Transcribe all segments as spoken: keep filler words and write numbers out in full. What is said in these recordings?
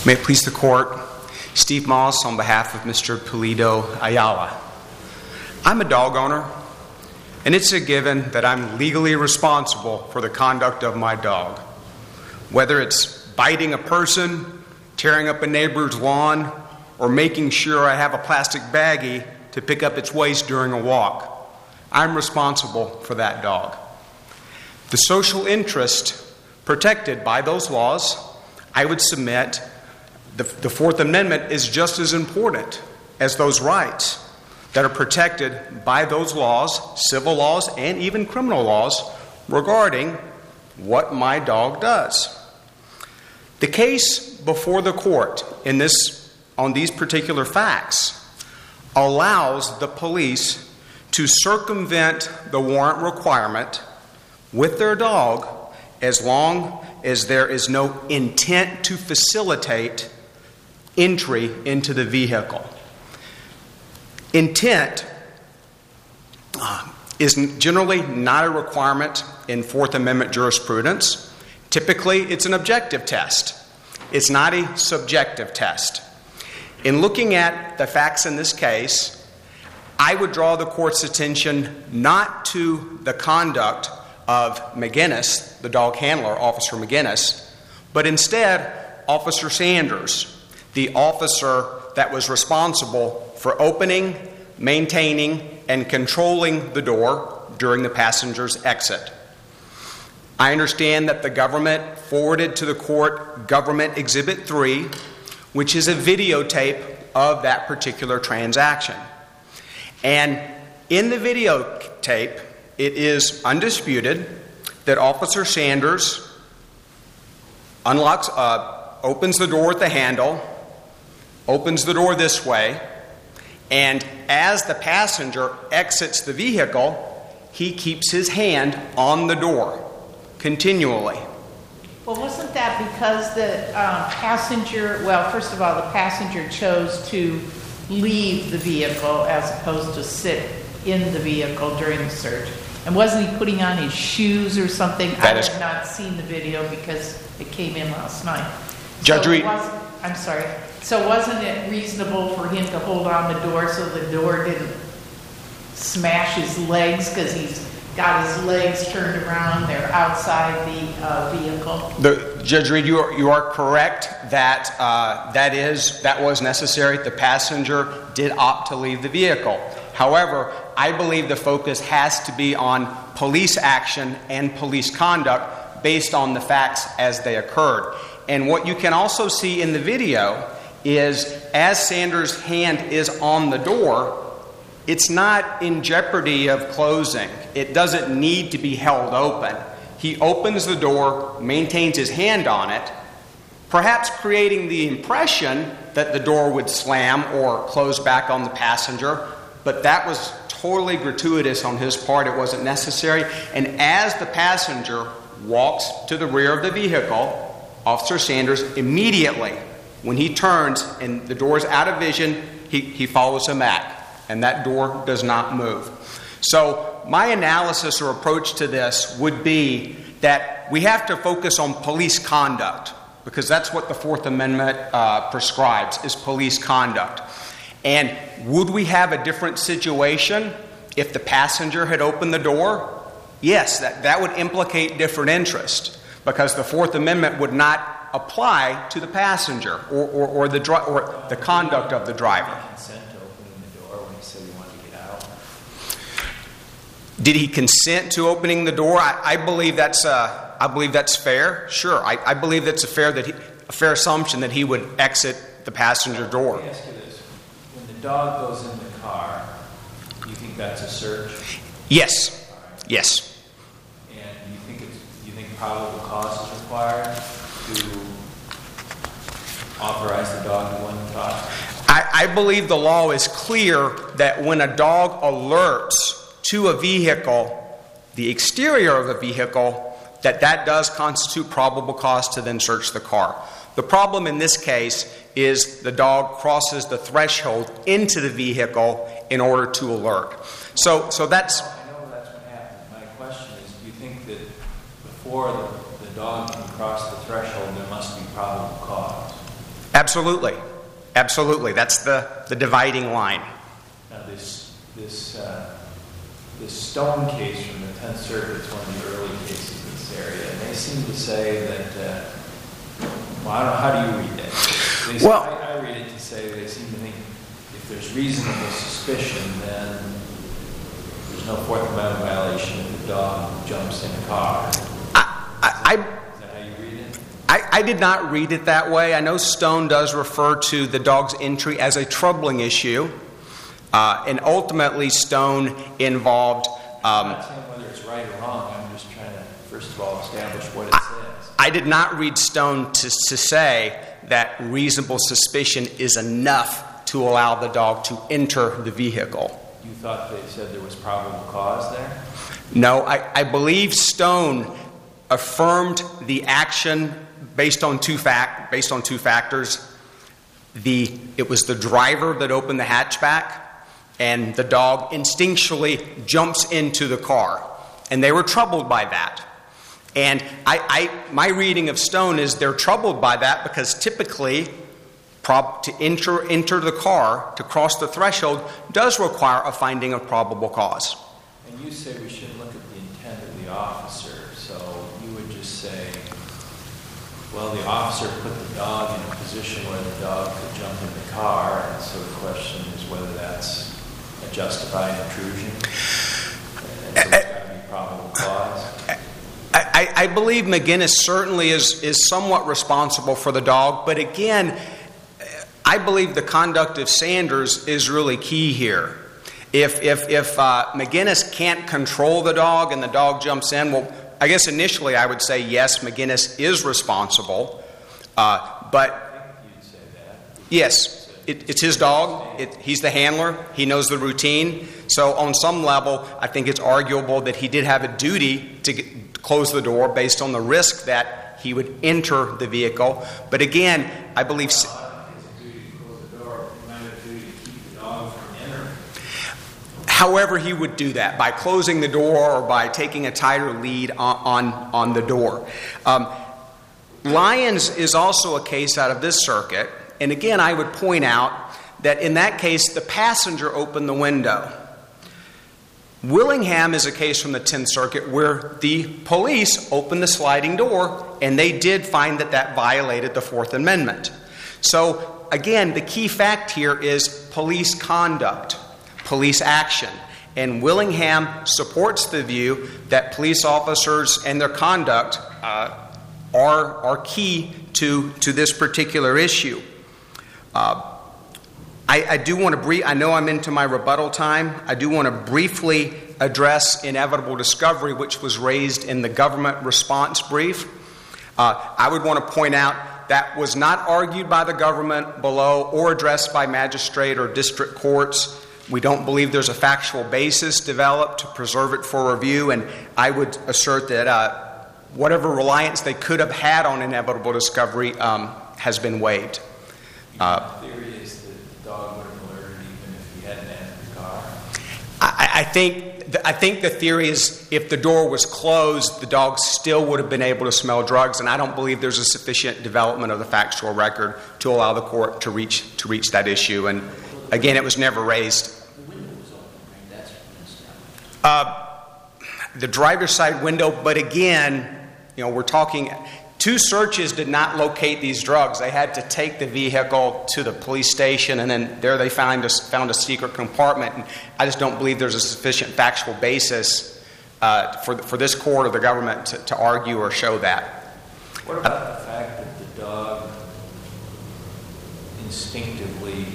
May it please the Court, Steve Moss on behalf of Mister Pulido Ayala. I'm a dog owner, and it's a given that I'm legally responsible for the conduct of my dog. Whether it's biting a person, tearing up a neighbor's lawn, or making sure I have a plastic baggie to pick up its waste during a walk, I'm responsible for that dog. The social interest protected by those laws, I would submit, the, the Fourth Amendment is just as important as those rights that are protected by those laws, civil laws and even criminal laws, regarding what my dog does. The case before the court in this, on these particular facts allows the police to circumvent the warrant requirement with their dog as long as there is no intent to facilitate entry into the vehicle. Intent uh, is generally not a requirement in Fourth Amendment jurisprudence. Typically, it's an objective test. It's not a subjective test. In looking at the facts in this case, I would draw the court's attention not to the conduct of McGinnis, the dog handler, Officer McGinnis, but instead Officer Sanders, the officer that was responsible for opening, maintaining, and controlling the door during the passenger's exit. I understand that the government forwarded to the court Government Exhibit three, which is a videotape of that particular transaction. And in the videotape, it is undisputed that Officer Sanders unlocks, uh, opens the door with the handle, opens the door this way, and as the passenger exits the vehicle, he keeps his hand on the door continually. Well, wasn't that because the um, passenger, well, first of all, the passenger chose to leave the vehicle as opposed to sit in the vehicle during the search? And wasn't he putting on his shoes or something? That I is, have not seen the video because it came in last night. Judge so Reed. I'm sorry. So wasn't it reasonable for him to hold on the door so the door didn't smash his legs because he's got his legs turned around, they're outside the uh, vehicle? The, Judge Reed, you are, you are correct that uh, that is that was necessary. The passenger did opt to leave the vehicle. However, I believe the focus has to be on police action and police conduct based on the facts as they occurred. And what you can also see in the video is as Sanders' hand is on the door, it's not in jeopardy of closing. It doesn't need to be held open. He opens the door, maintains his hand on it, perhaps creating the impression that the door would slam or close back on the passenger, but that was totally gratuitous on his part. It wasn't necessary. And as the passenger walks to the rear of the vehicle, Officer Sanders immediately, when he turns and the door is out of vision, he, he follows him back, and that door does not move. So my analysis or approach to this would be that we have to focus on police conduct, because that's what the Fourth Amendment uh, prescribes, is police conduct. And would we have a different situation if the passenger had opened the door? Yes, that, that would implicate different interest, because the Fourth Amendment would not apply to the passenger or, or, or, the, dri- or the conduct of the driver. Did he consent to opening the door? I, I believe that's uh, I believe that's fair. Sure, I, I believe that's a fair that he, a fair assumption that he would exit the passenger door. Let me ask you this: when the dog goes in the car, do you think that's a search? Yes. Right. Yes. And do you think it's do you think probable cause is required to authorize the dog to go in the car? I, I believe the law is clear that when a dog alerts to a vehicle, the exterior of a vehicle, that that does constitute probable cause to then search the car. The problem in this case is the dog crosses the threshold into the vehicle in order to alert. So, so that's... I know that's what happened. My question is, do you think that before the, the dog can cross the threshold, there must be probable cause? Absolutely. Absolutely. That's the, the dividing line. Now, this this uh, this Stone case from the Tenth Circuit is one of the early cases in this area, and they seem to say that. Uh, well, I don't know. How do you read that? They say, Well, I, I read it to say they seem to think if there's reasonable suspicion, then there's no Fourth Amendment violation if the dog jumps in a car. I, I, Is that how you read it? I, I did not read it that way. I know Stone does refer to the dog's entry as a troubling issue, uh, and ultimately Stone involved. Um, I'm not saying whether it's right or wrong. I'm just trying to, first of all, establish what it I, says. I did not read Stone to, to say that reasonable suspicion is enough to allow the dog to enter the vehicle. You thought they said there was probable cause there? No, I, I believe Stone affirmed the action based on two fact based on two factors. The it was the driver that opened the hatchback, and the dog instinctually jumps into the car, and they were troubled by that. And I, I my reading of Stone is they're troubled by that because typically, prob, to enter enter the car to cross the threshold does require a finding of probable cause. And you say we shouldn't look at the intent of the officer, so you would just say, well, the officer put the dog in a position where the dog could jump in the car, and so the question is whether that's a justified intrusion, and so it's got to be probable cause. I, I believe McGinnis certainly is, is somewhat responsible for the dog, but again, I believe the conduct of Sanders is really key here. If if if uh, McGinnis can't control the dog and the dog jumps in, well, I guess initially I would say yes, McGinnis is responsible, uh, but I think you'd say that. yes, it, it's his dog. It, he's the handler. He knows the routine. So on some level, I think it's arguable that he did have a duty to get, close the door based on the risk that he would enter the vehicle. But again, I believe. Well, I think it's a duty to close the door. It might have a duty to keep the dog from entering. However he would do that, by closing the door or by taking a tighter lead on, on, on the door. Um, Lyons is also a case out of this circuit. And again, I would point out that in that case, the passenger opened the window. Willingham is a case from the Tenth Circuit where the police opened the sliding door, and they did find that that violated the Fourth Amendment. So again, the key fact here is police conduct, police action. And Willingham supports the view that police officers and their conduct uh, are, are key to, to this particular issue. Uh, I, I do want to brief, I know I'm into my rebuttal time. I do want to briefly address inevitable discovery, which was raised in the government response brief. Uh, I would want to point out that was not argued by the government below or addressed by magistrate or district courts. We don't believe there's a factual basis developed to preserve it for review, and I would assert that uh, whatever reliance they could have had on inevitable discovery um, has been waived. Uh, The theory is that the dog would have alerted even if he hadn't entered the car. I, I think I think the theory is if the door was closed, the dog still would have been able to smell drugs, and I don't believe there's a sufficient development of the factual record to allow the court to reach to reach that issue. And again, it was never raised. The window was open, right? That's what Uh, the driver's side window, but again, you know, we're talking. Two searches did not locate these drugs. They had to take the vehicle to the police station, and then there they found a, found a secret compartment. And I just don't believe there's a sufficient factual basis uh, for for this court or the government to, to argue or show that. What about the fact that the dog instinctively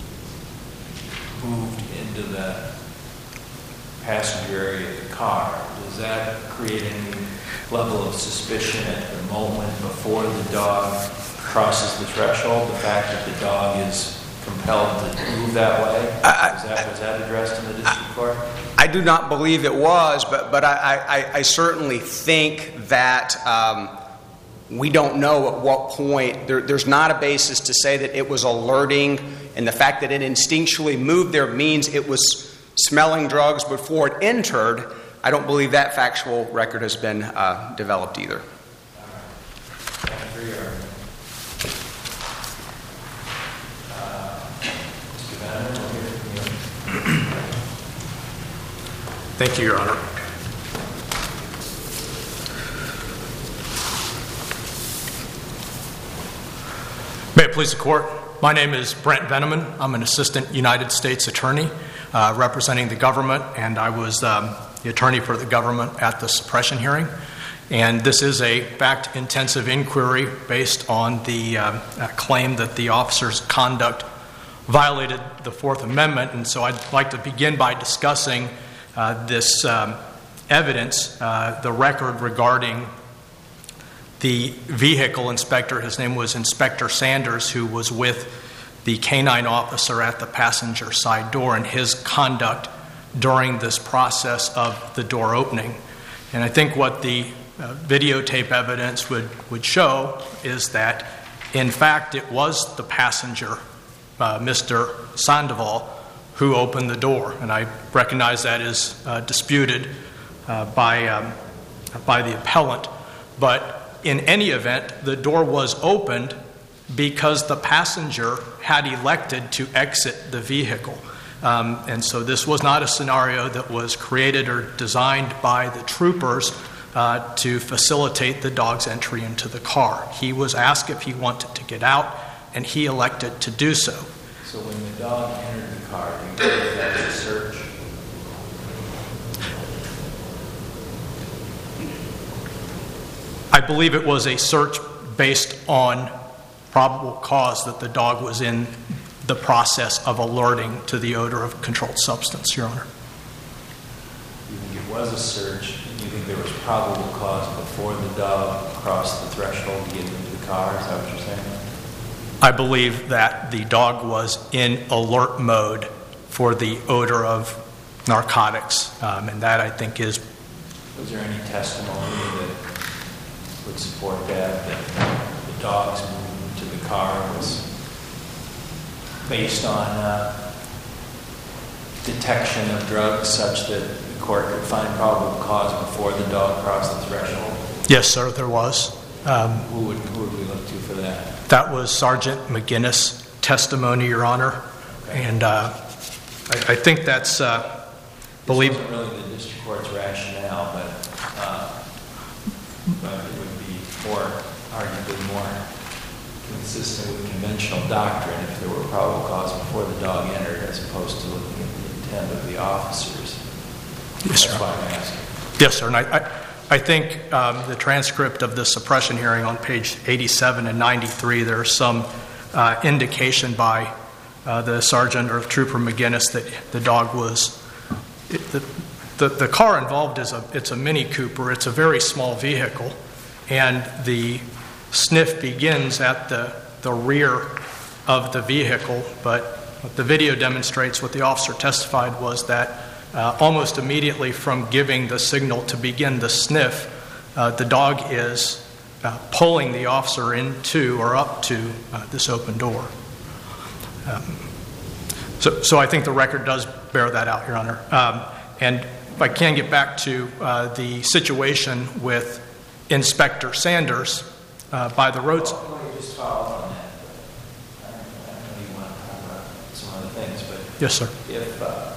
moved into the passenger area of the car? Does that create any level of suspicion at the moment before the dog crosses the threshold? The fact that the dog is compelled to move that way? I, Is that, was that addressed in the district court? I do not believe it was, but but I, I, I certainly think that um, we don't know at what point. There, there's not a basis to say that it was alerting, and the fact that it instinctually moved there means it was smelling drugs before it entered. I don't believe that factual record has been uh, developed either. Thank you for your argument. Thank you, Your Honor. May it please the Court. My name is Brent Veneman. I'm an assistant United States attorney uh, representing the government, and I was um, the attorney for the government at the suppression hearing. And this is a fact-intensive inquiry based on the uh, claim that the officer's conduct violated the Fourth Amendment. And so I'd like to begin by discussing uh, this um, evidence, uh, the record regarding the vehicle inspector. His name was Inspector Sanders, who was with the canine officer at the passenger side door, and his conduct during this process of the door opening. And I think what the uh, videotape evidence would, would show is that, in fact, it was the passenger, uh, Mister Sandoval, who opened the door. And I recognize that is uh, disputed uh, by, um, by the appellant. But in any event, the door was opened because the passenger had elected to exit the vehicle. Um, and so this was not a scenario that was created or designed by the troopers uh, to facilitate the dog's entry into the car. He was asked if he wanted to get out, and he elected to do so. So when the dog entered the car, do you believe that was a search? I believe it was a search based on probable cause that the dog was in the process of alerting to the odor of controlled substance, Your Honor. You think it was a search? You think there was probable cause before the dog crossed the threshold to get into the car? Is that what you're saying? I believe that the dog was in alert mode for the odor of narcotics, um, and that I think is... Was there any testimony that would support that, that the dog's movement to the car was based on uh, detection of drugs such that the court could find probable cause before the dog crossed the threshold? Yes, sir, there was. Um, who, would, who would we look to for that? That was Sergeant McGinnis' testimony, Your Honor. Okay. And uh, I, I think that's... Uh, believe. This wasn't really the district court's rationale, but, uh, but it would be more, arguably more consistent with conventional doctrine if there were probable cause before the dog entered, as opposed to looking at the intent of the officers. Yes, sir. That's why I'm asking. Yes, sir. And I, I, I think um, the transcript of the suppression hearing on page eighty-seven and ninety-three, there's some uh, indication by uh, the sergeant or Trooper McGinnis that the dog was... It, the, the, the car involved is a, it's a Mini Cooper. It's a very small vehicle. And the sniff begins at the, the rear of the vehicle. But what the video demonstrates, what the officer testified, was that uh, almost immediately from giving the signal to begin the sniff, uh, the dog is uh, pulling the officer into or up to uh, this open door. Um, so, so I think the record does bear that out, Your Honor. Um, and if I can get back to uh, the situation with Inspector Sanders uh, by the roads. Well, let me just follow up on that. I don't, I don't know you want to talk about some other things, but yes, sir. If uh,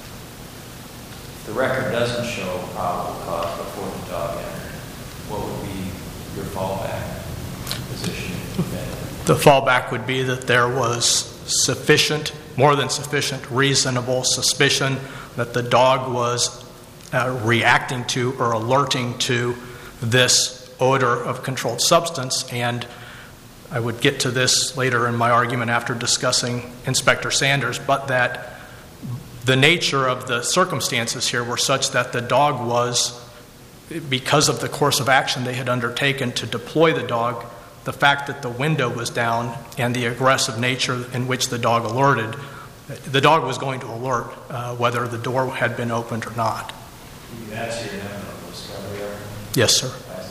the record doesn't show probable cause before the dog entered, what would be your fallback position? The fallback would be that there was sufficient, more than sufficient, reasonable suspicion that the dog was uh, reacting to or alerting to this odor of controlled substance. And I would get to this later in my argument after discussing Inspector Sanders, but that the nature of the circumstances here were such that the dog was, because of the course of action they had undertaken to deploy the dog, the fact that the window was down and the aggressive nature in which the dog alerted, the dog was going to alert uh, whether the door had been opened or not. That's your inevitable discovery argument? Yes, sir.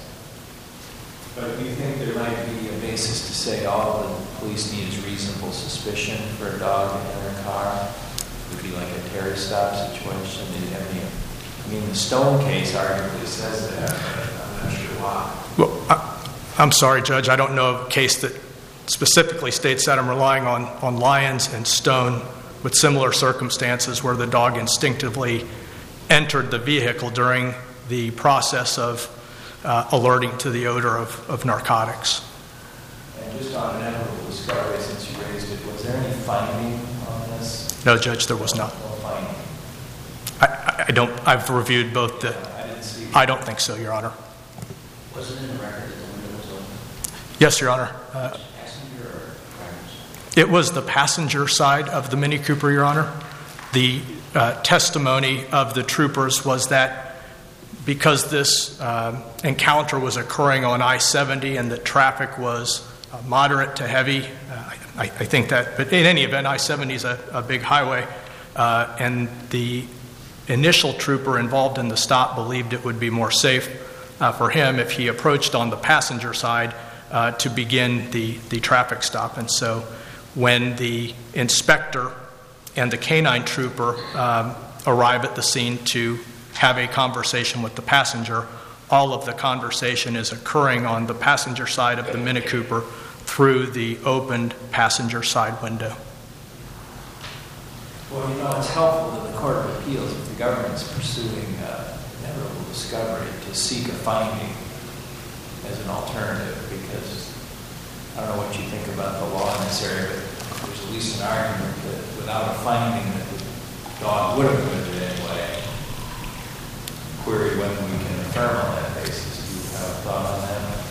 But do you think there might be a basis to say all the police need is reasonable suspicion for a dog in their car? It would be like a Terry stop situation. I mean, the Stone case arguably says that, but I'm not sure why. Well, I, I'm sorry, Judge. I don't know of a case that specifically states that. I'm relying on, on Lyons and Stone with similar circumstances where the dog instinctively entered the vehicle during the process of uh, alerting to the odor of, of narcotics. And just on inevitable discovery, since you raised it, was there any finding on this? No, Judge, there was not. No finding. I, I don't. I've reviewed both the. I didn't see. I don't think so, Your Honor. Was it in the record that the window was open? Yes, Your Honor. Uh, Passenger or driver's? it was the passenger side of the Mini Cooper, Your Honor. The uh, testimony of the troopers was that because this uh, encounter was occurring on I seventy and that traffic was uh, moderate to heavy, uh, I, I think that, but in any event, I seventy is a, a big highway, uh, and the initial trooper involved in the stop believed it would be more safe uh, for him if he approached on the passenger side uh, to begin the, the traffic stop. And so when the inspector and the canine trooper um, arrive at the scene to have a conversation with the passenger, all of the conversation is occurring on the passenger side of the Mini Cooper through the opened passenger side window. Well, you know, it's helpful to the Court of Appeals if the government's pursuing uh, inevitable discovery to seek a finding as an alternative, because I don't know what you think about the law in this area, but there's at least an argument that without a finding that the dog would have lived it anyway, query whether we can affirm on that basis. Do you have a thought on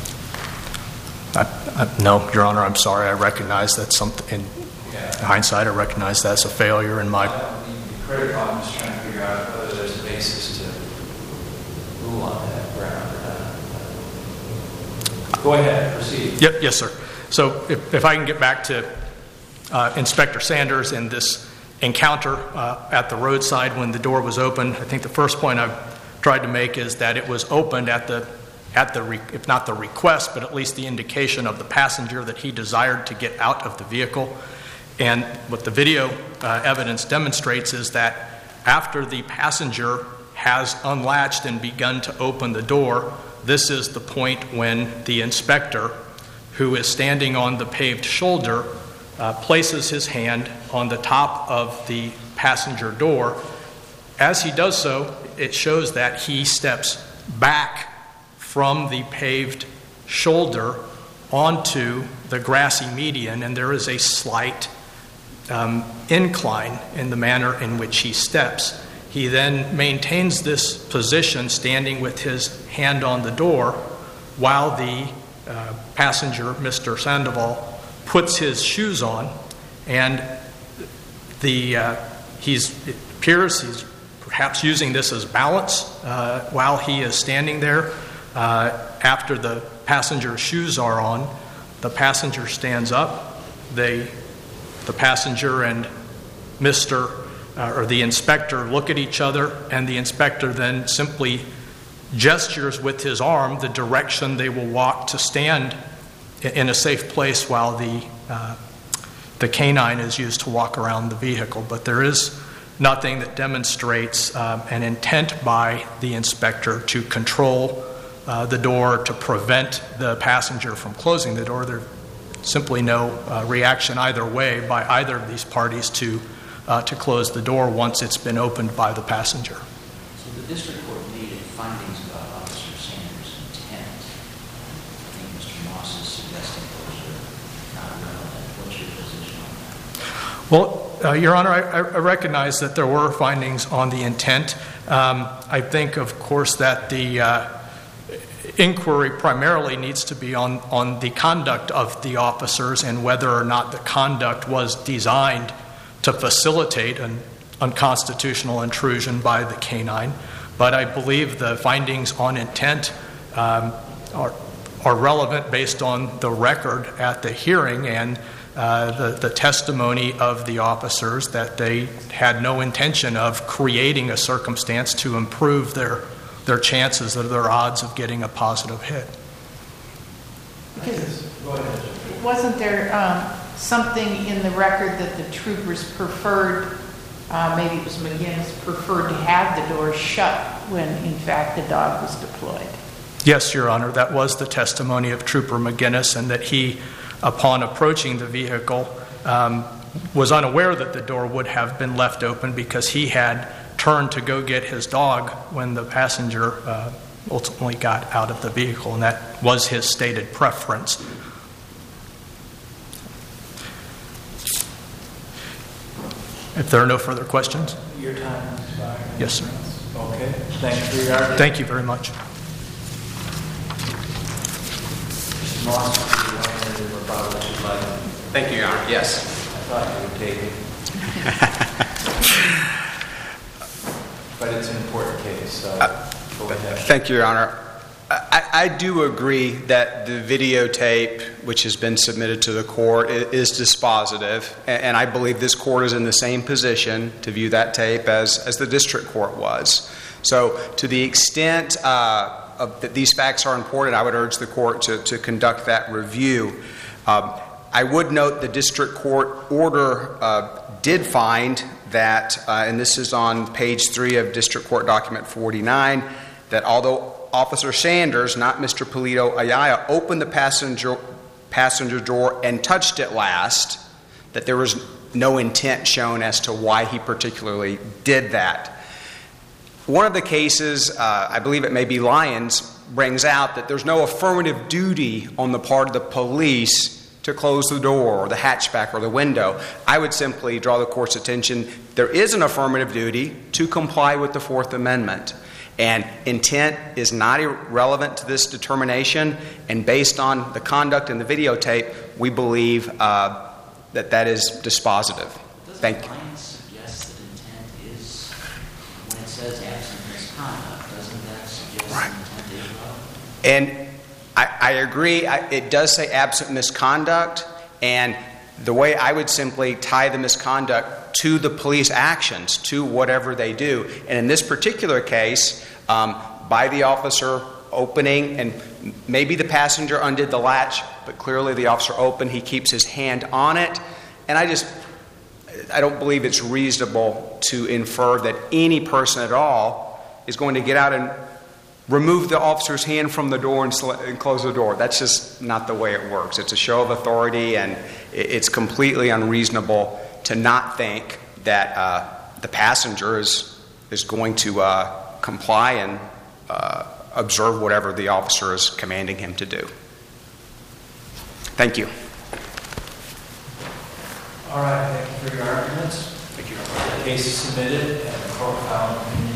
that? I, I, no, Your Honor, I'm sorry. I recognize that's something, in Yeah. hindsight, I recognize that's a failure in my... I don't mean to be critical. I'm just trying to figure out whether there's a basis to rule on that ground or not. Go ahead, proceed. Yep, yes, sir. So if, if I can get back to uh, Inspector Sanders and this encounter uh, at the roadside when the door was open, I think the first point I've tried to make is that it was opened at the, at the re- if not the request, but at least the indication of the passenger that he desired to get out of the vehicle. And what the video uh, evidence demonstrates is that after the passenger has unlatched and begun to open the door, this is the point when the inspector, who is standing on the paved shoulder, uh, places his hand on the top of the passenger door. As he does so, it shows that he steps back from the paved shoulder onto the grassy median, and there is a slight Um, incline in the manner in which he steps. He then maintains this position, standing with his hand on the door, while the uh, passenger, Mister Sandoval, puts his shoes on, and the uh, he's it appears he's perhaps using this as balance uh, while he is standing there. Uh, after the passenger's shoes are on, the passenger stands up. They The passenger and Mister Uh, or the inspector look at each other, and the inspector then simply gestures with his arm the direction they will walk to stand in a safe place while the uh, the canine is used to walk around the vehicle. But there is nothing that demonstrates um, an intent by the inspector to control uh, the door, to prevent the passenger from closing the door. There's simply no uh, reaction either way by either of these parties to uh, to close the door once it's been opened by the passenger. So the district court made findings about Officer Sanders' intent. I think Mister Moss is suggesting those are not relevant. What's your position on that? Well, uh, Your Honor, I, I recognize that there were findings on the intent. Um, I think, of course, that the uh, inquiry primarily needs to be on, on the conduct of the officers and whether or not the conduct was designed to facilitate an unconstitutional intrusion by the canine. But I believe the findings on intent um, are, are relevant based on the record at the hearing and uh, the, the testimony of the officers that they had no intention of creating a circumstance to improve their their chances or their odds of getting a positive hit. Because wasn't there um, something in the record that the troopers preferred, uh, maybe it was McGinnis, preferred to have the door shut when, in fact, the dog was deployed? Yes, Your Honor, that was the testimony of Trooper McGinnis, and that he, upon approaching the vehicle, um, was unaware that the door would have been left open because he had turned to go get his dog when the passenger uh, ultimately got out of the vehicle, and that was his stated preference. If there are no further questions. Your time has expired. Yes, sir. Okay, thank you for your argument. Thank you very much. Mister Moss, do you want to rebuttal what you'd like? Thank you, Your Honor. Yes. I thought you would take it. But it's an important case, so go ahead. Thank you, Your Honor. I, I do agree that the videotape, which has been submitted to the court, is dispositive, and I believe this court is in the same position to view that tape as, as the district court was. So to the extent uh, of that these facts are important, I would urge the court to, to conduct that review. Um, I would note the district court order uh, did find that, uh, and this is on page three of District Court Document forty-nine, that although Officer Sanders, not Mister Polito Ayala, opened the passenger passenger door and touched it last, that there was no intent shown as to why he particularly did that. One of the cases, uh, I believe it may be Lyons, brings out that there's no affirmative duty on the part of the police to close the door or the hatchback or the window. I would simply draw the court's attention, there is an affirmative duty to comply with the Fourth Amendment. And intent is not irrelevant to this determination. And based on the conduct in the videotape, we believe uh, that that is dispositive. Thank you. Doesn't Lyons suggest that intent is, when it says absent misconduct, doesn't that suggest Right. intent is relevant? And I, I agree. I, it does say absent misconduct. And the way I would simply tie the misconduct to the police actions, to whatever they do. And in this particular case, um, by the officer opening, and maybe the passenger undid the latch, but clearly the officer opened, he keeps his hand on it. And I just, I don't believe it's reasonable to infer that any person at all is going to get out and remove the officer's hand from the door and, sl- and close the door. That's just not the way it works. It's a show of authority, and it's completely unreasonable to not think that uh, the passenger is is going to uh, comply and uh, observe whatever the officer is commanding him to do. Thank you. All right, thank you for your arguments. Thank you. The case is submitted and the court file